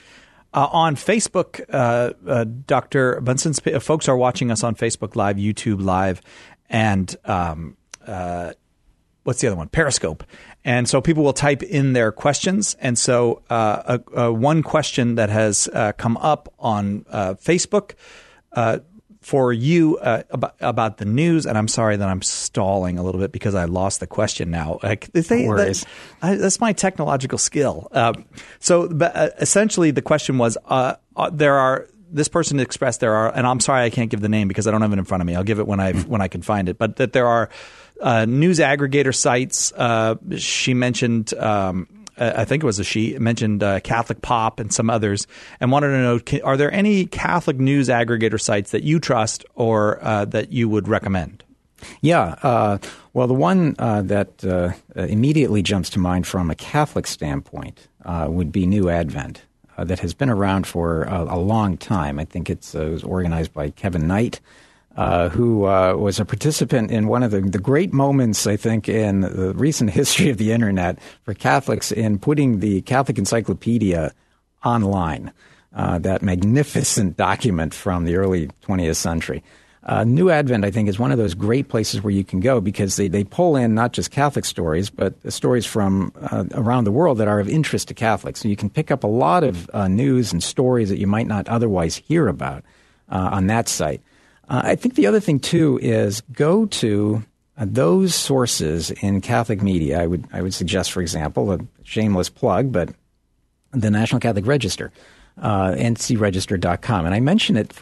Uh, on Facebook, uh, uh, Doctor Bunson, uh, folks are watching us on Facebook Live, YouTube Live, and um, uh, what's the other one? Periscope. And so people will type in their questions. And so uh, uh, uh, one question that has uh, come up on uh, Facebook uh, for you uh, about, about the news, and I'm sorry that I'm stalling a little bit because I lost the question now. Uh, they, no worries. That, I, that's my technological skill. Um, so but, uh, essentially the question was, uh, uh, there are, this person expressed there are, and I'm sorry I can't give the name because I don't have it in front of me. I'll give it when I when I can find it. But that there are uh, news aggregator sites. Uh, she mentioned um I think it was a she, mentioned uh, Catholic Pop and some others, and wanted to know, can, are there any Catholic news aggregator sites that you trust or uh, that you would recommend? Yeah. Uh, well, the one uh, that uh, immediately jumps to mind from a Catholic standpoint uh, would be New Advent, uh, that has been around for a, a long time. I think it's, uh, it was organized by Kevin Knight, Uh, who uh, was a participant in one of the, the great moments, I think, in the recent history of the Internet for Catholics in putting the Catholic Encyclopedia online, uh, that magnificent document from the early twentieth century. Uh, New Advent, I think, is one of those great places where you can go because they, they pull in not just Catholic stories, but stories from uh, around the world that are of interest to Catholics. So you can pick up a lot of uh, news and stories that you might not otherwise hear about uh, on that site. Uh, I think the other thing, too, is go to uh, those sources in Catholic media. I would I would suggest, for example, a shameless plug, but the National Catholic Register, uh, N C register dot com. And I mention it for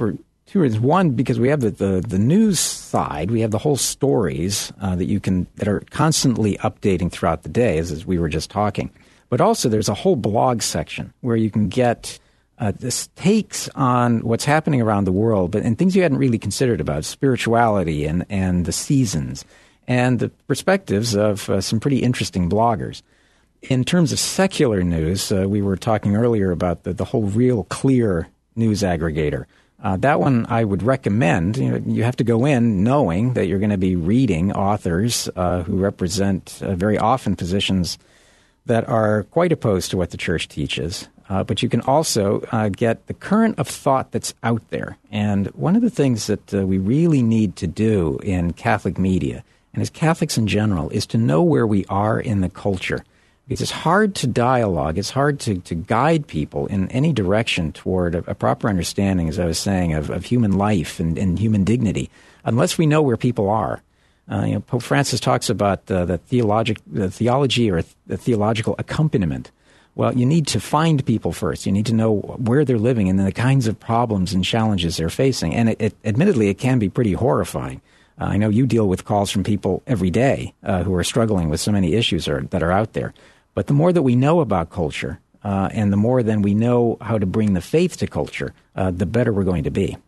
two reasons. One, because we have the, the, the news side, we have the whole stories uh, that you can that are constantly updating throughout the day, as, as we were just talking. But also, there's a whole blog section where you can get uh, this takes on what's happening around the world, but and things you hadn't really considered about spirituality and and the seasons and the perspectives of uh, some pretty interesting bloggers. In terms of secular news, uh, we were talking earlier about the, the whole Real Clear news aggregator. Uh, that one I would recommend. You know, you have to go in knowing that you're going to be reading authors uh, who represent uh, very often positions that are quite opposed to what the church teaches. Uh, but you can also uh, get the current of thought that's out there. And one of the things that uh, we really need to do in Catholic media, and as Catholics in general, is to know where we are in the culture. Because it's hard to dialogue, it's hard to, to guide people in any direction toward a, a proper understanding, as I was saying, of, of human life and, and human dignity, unless we know where people are. Uh, you know, Pope Francis talks about uh, the, theologic, the theology or the theological accompaniment. Well, you need to find people first. You need to know where they're living and the kinds of problems and challenges they're facing. And it, it, admittedly, it can be pretty horrifying. Uh, I know you deal with calls from people every day uh, who are struggling with so many issues are, that are out there. But the more that we know about culture, uh, and the more then we know how to bring the faith to culture, uh, the better we're going to be.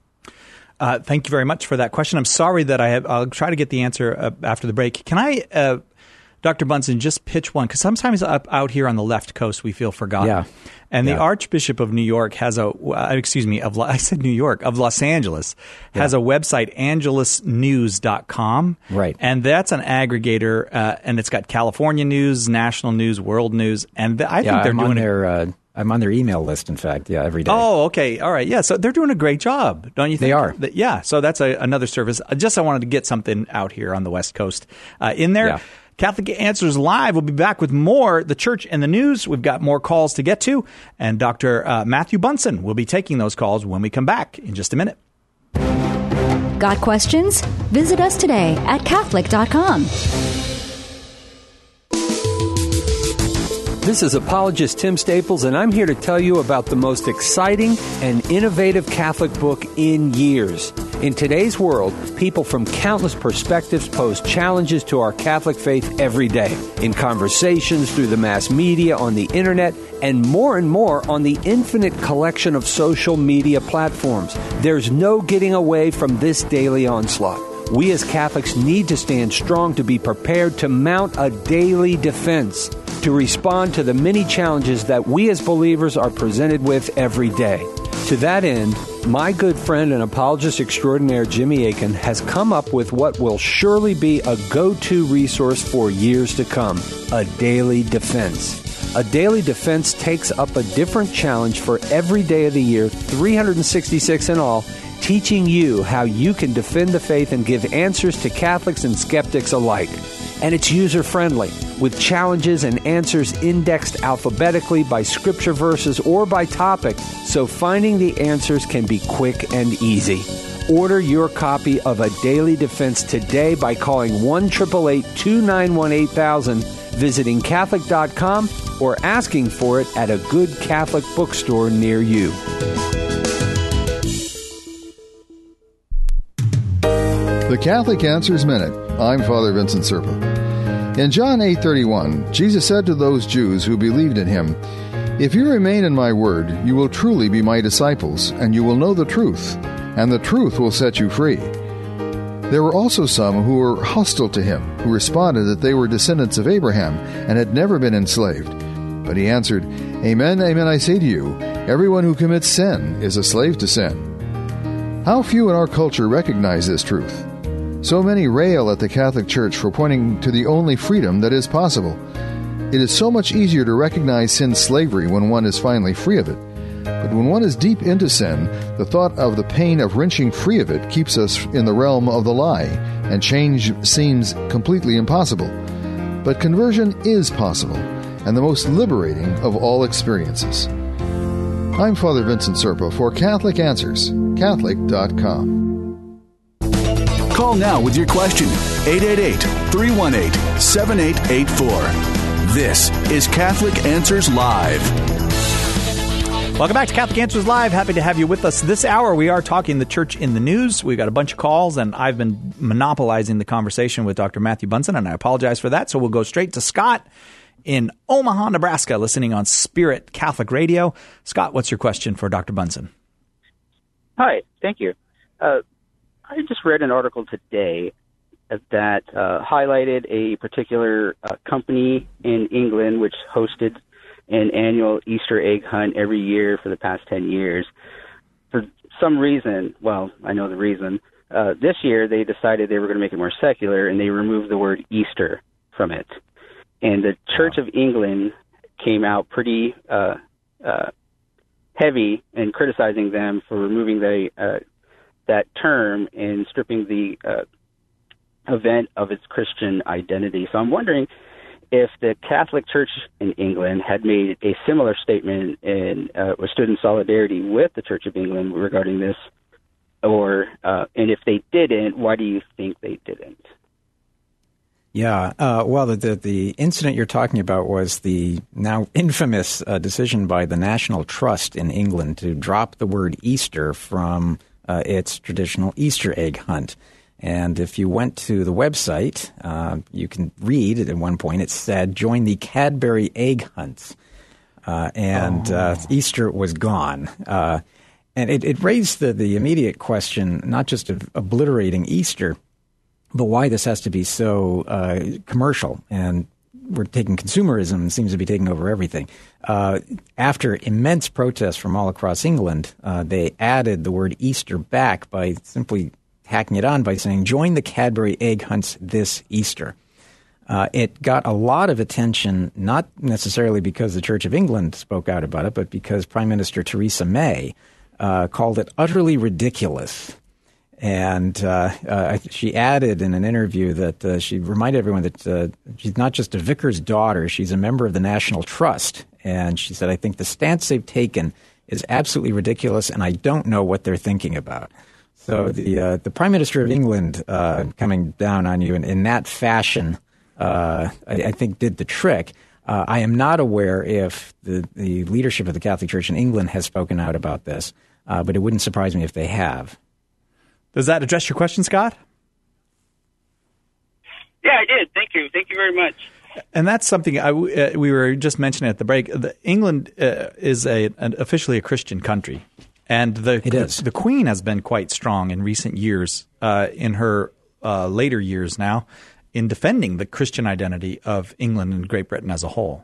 Uh, thank you very much for that question. I'm sorry that I have. I'll try to get the answer uh, after the break. Can I, uh, Doctor Bunson, just pitch one? Because sometimes up out here on the left coast we feel forgotten. Yeah. And yeah. the Archbishop of New York has a, uh, excuse me, of I said New York, of Los Angeles, yeah. has a website, angeles news dot com. Right. And that's an aggregator, uh, and it's got California news, national news, world news. And th- I yeah, think they're I'm doing on it. Their, uh, I'm on their email list, in fact, yeah, every day. Oh, okay. All right. Yeah. So they're doing a great job, don't you think? They are. That, yeah. So that's a, another service. Just I wanted to get something out here on the West Coast uh, in there. Yeah. Catholic Answers Live. We'll be back with more The Church and the News. We've got more calls to get to. And Doctor Uh, Matthew Bunson will be taking those calls when we come back in just a minute. Got questions? Visit us today at Catholic dot com. This is apologist Tim Staples, and I'm here to tell you about the most exciting and innovative Catholic book in years. In today's world, people from countless perspectives pose challenges to our Catholic faith every day, in conversations, through the mass media, on the internet, and more and more on the infinite collection of social media platforms. There's no getting away from this daily onslaught. We as Catholics need to stand strong to be prepared to mount a daily defense, to respond to the many challenges that we as believers are presented with every day. To that end, my good friend and apologist extraordinaire Jimmy Akin has come up with what will surely be a go-to resource for years to come, a daily defense. A daily defense takes up a different challenge for every day of the year, three hundred sixty-six in all, teaching you how you can defend the faith and give answers to Catholics and skeptics alike. And it's user-friendly, with challenges and answers indexed alphabetically by scripture verses or by topic, so finding the answers can be quick and easy. Order your copy of A Daily Defense today by calling one eight eight eight, two nine one, eight thousand, visiting Catholic dot com, or asking for it at a good Catholic bookstore near you. The Catholic Answers Minute. I'm Father Vincent Serpa. In John eight thirty-one, Jesus said to those Jews who believed in him, "If you remain in my word, you will truly be my disciples, and you will know the truth, and the truth will set you free." There were also some who were hostile to him, who responded that they were descendants of Abraham and had never been enslaved. But he answered, "Amen, amen, I say to you, everyone who commits sin is a slave to sin." How few in our culture recognize this truth. So many rail at the Catholic Church for pointing to the only freedom that is possible. It is so much easier to recognize sin's slavery when one is finally free of it. But when one is deep into sin, the thought of the pain of wrenching free of it keeps us in the realm of the lie, and change seems completely impossible. But conversion is possible, and the most liberating of all experiences. I'm Father Vincent Serpa for Catholic Answers, Catholic dot com. Call now with your question, eight eight eight, three one eight, seven eight eight four. This is Catholic Answers Live. Welcome back to Catholic Answers Live. Happy to have you with us this hour. We are talking the church in the news. We've got a bunch of calls, and I've been monopolizing the conversation with Doctor Matthew Bunson, and I apologize for that. So we'll go straight to Scott in Omaha, Nebraska, listening on Spirit Catholic Radio. Scott, what's your question for Doctor Bunson? Hi, thank you. Uh, I just read an article today that uh, highlighted a particular uh, company in England which hosted an annual Easter egg hunt every year for the past ten years. For some reason, well, I know the reason, uh, this year they decided they were going to make it more secular, and they removed the word Easter from it. And the Church of England came out pretty uh, uh, heavy in criticizing them for removing the, uh, that term and stripping the uh, event of its Christian identity. So I'm wondering if the Catholic Church in England had made a similar statement and uh, was stood in solidarity with the Church of England regarding this, or uh, and if they didn't, why do you think they didn't? Yeah, uh, well, the, the the incident you're talking about was the now infamous uh, decision by the National Trust in England to drop the word Easter from uh, its traditional Easter egg hunt. And if you went to the website, uh, you can read at one point it said, join the Cadbury egg hunts. Uh, and oh. uh, Easter was gone. Uh, and it, it raised the, the immediate question, not just of obliterating Easter, but why this has to be so uh, commercial. And we're taking consumerism and seems to be taking over everything. Uh, after immense protests from all across England, uh, they added the word Easter back by simply hacking it on by saying, join the Cadbury egg hunts this Easter. Uh, it got a lot of attention, not necessarily because the Church of England spoke out about it, but because Prime Minister Theresa May uh, called it utterly ridiculous. And uh, uh, she added in an interview that uh, she reminded everyone that uh, she's not just a vicar's daughter, she's a member of the National Trust. And she said, I think the stance they've taken is absolutely ridiculous, and I don't know what they're thinking about. So the uh, the Prime Minister of England uh, coming down on you in, in that fashion, uh, I, I think, did the trick. Uh, I am not aware if the, the leadership of the Catholic Church in England has spoken out about this, uh, but it wouldn't surprise me if they have. Does that address your question, Scott? Yeah, I did. Thank you. Thank you very much. And that's something I, uh, we were just mentioning at the break. The, England uh, is a, an, officially a Christian country. And the, it is. the the Queen has been quite strong in recent years, uh, in her uh, later years now, in defending the Christian identity of England and Great Britain as a whole.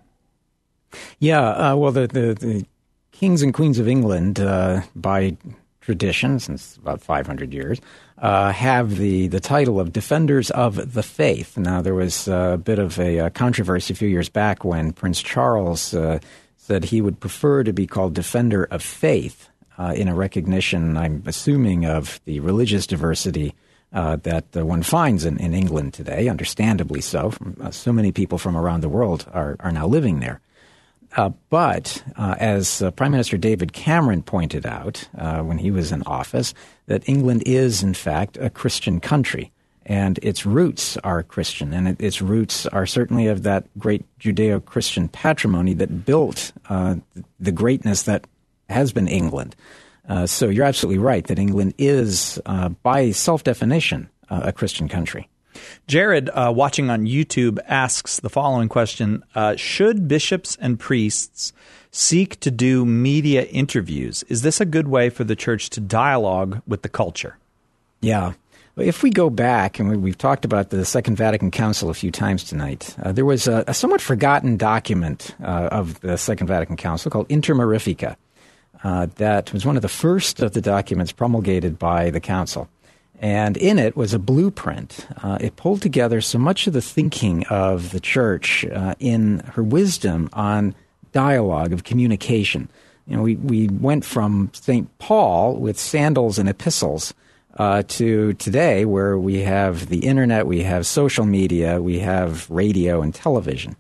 Yeah, uh, well, the, the, the kings and queens of England, uh, by tradition, since about five hundred years, uh, have the, the title of Defenders of the Faith. Now, there was a bit of a, a controversy a few years back when Prince Charles uh, said he would prefer to be called Defender of Faith. Uh, in a recognition, I'm assuming, of the religious diversity uh, that uh, one finds in, in England today, understandably so. From, uh, so many people from around the world are, are now living there. Uh, but uh, as uh, Prime Minister David Cameron pointed out uh, when he was in office, that England is, in fact, a Christian country. And its roots are Christian, and it, its roots are certainly of that great Judeo-Christian patrimony that built uh, the greatness that has been England. Uh, so you're absolutely right that England is, uh, by self-definition, uh, a Christian country. Jared, uh, watching on YouTube, asks the following question. Uh, should bishops and priests seek to do media interviews? Is this a good way for the church to dialogue with the culture? Yeah. If we go back, and we've talked about the Second Vatican Council a few times tonight, uh, there was a, a somewhat forgotten document uh, of the Second Vatican Council called Inter Mirifica. Uh, that was one of the first of the documents promulgated by the Council. And in it was a blueprint. Uh, it pulled together so much of the thinking of the Church uh, in her wisdom on dialogue, of communication. You know, we, we went from Saint Paul with sandals and epistles uh, to today where we have the internet, we have social media, we have radio and television.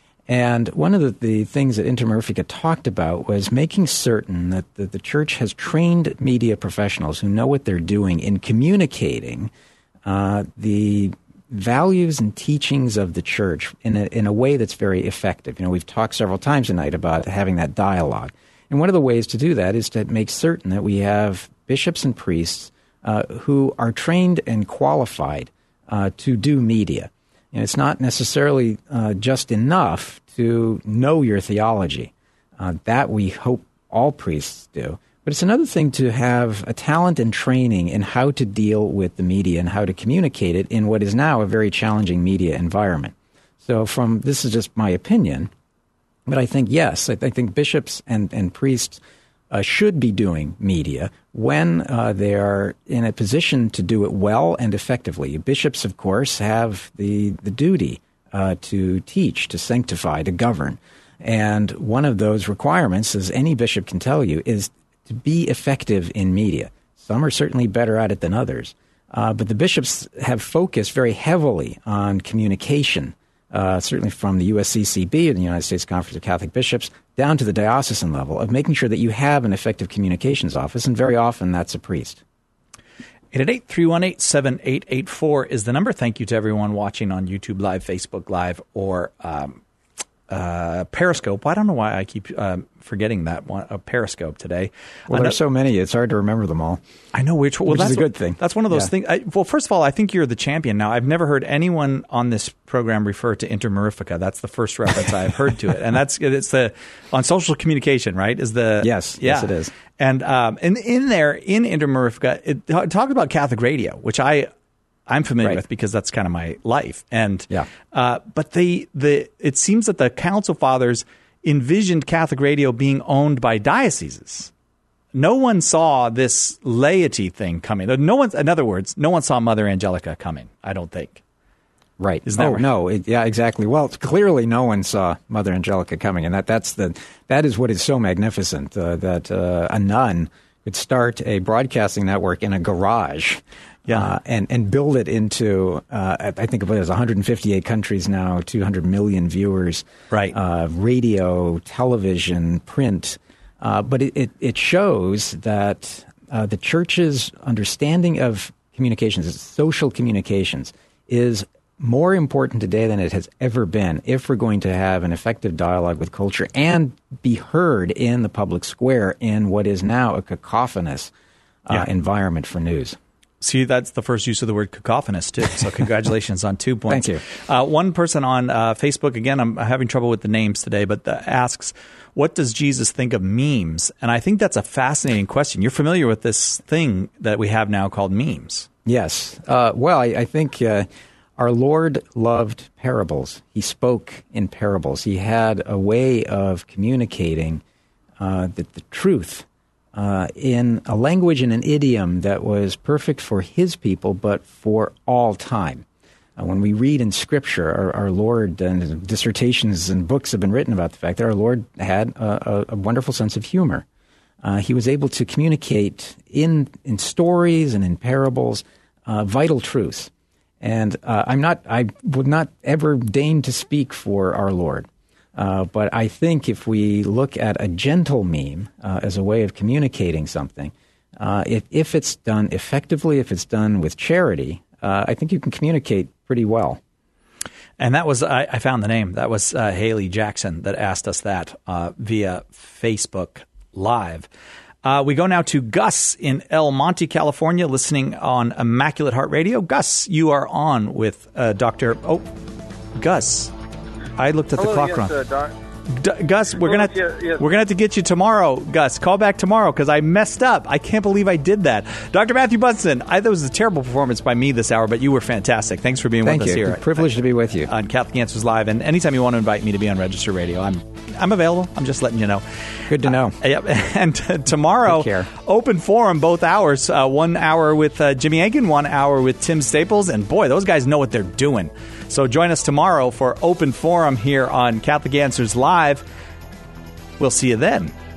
And one of the, the things that Inter Mirifica talked about was making certain that the, the church has trained media professionals who know what they're doing in communicating uh, the values and teachings of the church in a, in a way that's very effective. You know, we've talked several times tonight about having that dialogue. And one of the ways to do that is to make certain that we have bishops and priests uh, who are trained and qualified uh, to do media. And it's not necessarily uh, just enough to know your theology. Uh, that we hope all priests do. But it's another thing to have a talent and training in how to deal with the media and how to communicate it in what is now a very challenging media environment. So from this is just my opinion, but I think, yes, I, I think bishops and, and priests uh, should be doing media when uh, they are in a position to do it well and effectively. Bishops, of course, have the, the duty uh, to teach, to sanctify, to govern. And one of those requirements, as any bishop can tell you, is to be effective in media. Some are certainly better at it than others. Uh, but the bishops have focused very heavily on communication, uh, certainly from the U S C C B, the United States Conference of Catholic Bishops, down to the diocesan level, of making sure that you have an effective communications office, and very often that's a priest. eight eight eight, three one eight, seven eight eight four is the number. Thank you to everyone watching on YouTube Live, Facebook Live, or um, uh, Periscope. I don't know why I keep uh, forgetting that one, uh, Periscope today. Well, there's so many, it's hard to remember them all. I know which one. Well, which that's is a good what, thing. That's one of those yeah. things. I, well, first of all, I think you're the champion now. I've never heard anyone on this program refer to Inter Mirifica. That's the first reference I've heard to it, and that's it's the on social communication, right? Is the yes, yeah. yes, it is. And um, and in there in Inter Mirifica, it talked about Catholic radio, which I. I'm familiar right. with because that's kind of my life. And yeah. uh, but they the it seems that the Council Fathers envisioned Catholic radio being owned by dioceses. No one saw this laity thing coming. No one, in other words, no one saw Mother Angelica coming, I don't think. Right. Is that oh, right? no. It, yeah, exactly. Well, clearly no one saw Mother Angelica coming, and that that's the that is what is so magnificent, uh, that uh, a nun could start a broadcasting network in a garage. Yeah, uh, and and build it into uh, I think it was one hundred fifty-eight countries now, two hundred million viewers, right? Uh, radio, television, print, uh, but it, it it shows that uh, the church's understanding of communications, social communications, is more important today than it has ever been if we're going to have an effective dialogue with culture and be heard in the public square in what is now a cacophonous uh, yeah. environment for news. See, that's the first use of the word cacophonous, too. So congratulations on two points. Thank you. Uh, one person on uh, Facebook, again, I'm having trouble with the names today, but uh, asks, what does Jesus think of memes? And I think that's a fascinating question. You're familiar with this thing that we have now called memes. Yes. Uh, well, I, I think uh, our Lord loved parables. He spoke in parables. He had a way of communicating uh, the, the truth Uh, in a language and an idiom that was perfect for his people, but for all time. Uh, when we read in Scripture, our, our Lord, and dissertations and books have been written about the fact that our Lord had a, a, a wonderful sense of humor. Uh, he was able to communicate in in stories and in parables uh, vital truths. And uh, I'm not, I would not ever deign to speak for our Lord. Uh, but I think if we look at a gentle meme uh, as a way of communicating something, uh, if, if it's done effectively, if it's done with charity, uh, I think you can communicate pretty well. And that was, I, I found the name. That was uh, Haley Jackson that asked us that uh, via Facebook Live. Uh, we go now to Gus in El Monte, California, listening on Immaculate Heart Radio. Gus, you are on with uh, Doctor Oh, Gus. I looked at Hello, the clock yes, wrong. Uh, doc- D- Gus, we're Hello, gonna yes, yes. we're gonna have to get you tomorrow, Gus. Call back tomorrow because I messed up. I can't believe I did that. Doctor Matthew Bunson, I thought it was a terrible performance by me this hour, but you were fantastic. Thanks for being Thank with us you. here. It's a privilege to be with you on Catholic Answers Live. And anytime you want to invite me to be on Register Radio, I'm I'm available. I'm just letting you know. Good to know. Uh, yep. And uh, tomorrow, open forum, both hours. Uh, one hour with uh, Jimmy Aiken, one hour with Tim Staples, and boy, those guys know what they're doing. So join us tomorrow for open forum here on Catholic Answers Live. We'll see you then.